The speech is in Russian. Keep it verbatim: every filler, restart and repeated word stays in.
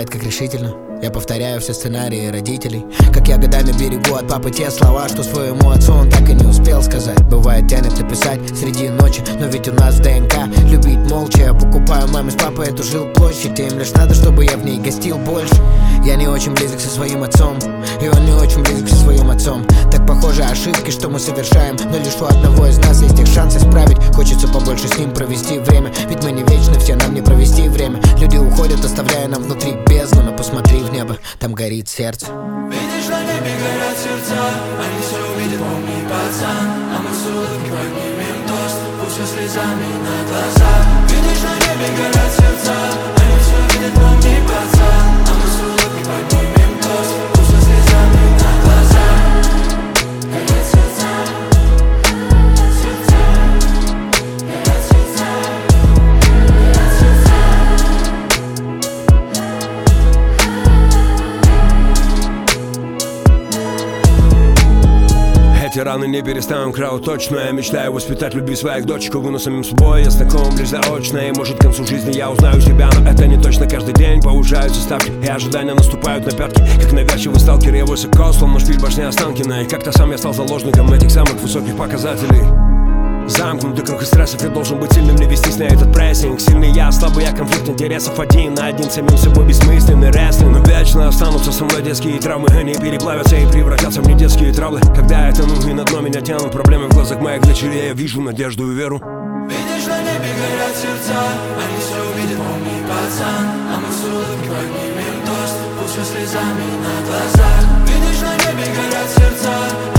бывает как решительно. Я повторяю все сценарии родителей, как я годами берегу от папы те слова, что своему отцу он так и не успел сказать. Бывает тянет написать среди ночи, но ведь у нас в ДНК любить молча. Я покупаю маме с папой эту жилплощадь, им лишь надо, чтобы я в ней гостил больше. Я не очень близок со своим отцом, и он не очень близок со своим отцом. Так похоже ошибки, что мы совершаем, но лишь у одного из нас есть их шанс исправить. Хочется побольше с ним провести время, ведь мы не вечны, все нам не провести время. Люди уходят, оставляя нам внутри бездну, но посмотри в небо, там горит сердце. Видишь, на небе горят сердца, они все увидят, помни, пацан. А мы с улыбкой поднимем тост, пусть со слезами на глазах. Видишь, на небе горят сердца, они все увидят, помни, пацан. А мы с улыбкой поднимем тост, пусть со слезами на глазах. Горят сердца, сердца, горят сердца, горят сердца. Эти раны не перестанут крау точно. Я мечтаю воспитать, любить своих дочек, увы, самим собой я знаком лишь заочно. И может к концу жизни я узнаю себя, но это не точно. Каждый день повышаются ставки, и ожидания наступают на пятки. Как навязчивый сталкер, я высоко, словно шпиль башни Останкина. И как-то сам я стал заложником этих самых высоких показателей. Замкнутый круг из стрессов, я должен быть сильным, не вестись на этот прессинг. Сильный я, слабый я, конфликт интересов один на один, самим собой бессмысленный рестлинг. Но вечно останутся со мной детские травмы, они переплавятся и превратятся в недетские травлы. Когда я тону и на дно меня тянут проблемы в глазах моих дочерей, я вижу надежду и веру. Видишь, на небе горят сердца, они все увидят, помни, пацан. А мы с улыбкой поднимем тост, пусть со слезами на глазах. Видишь, на небе горят сердца,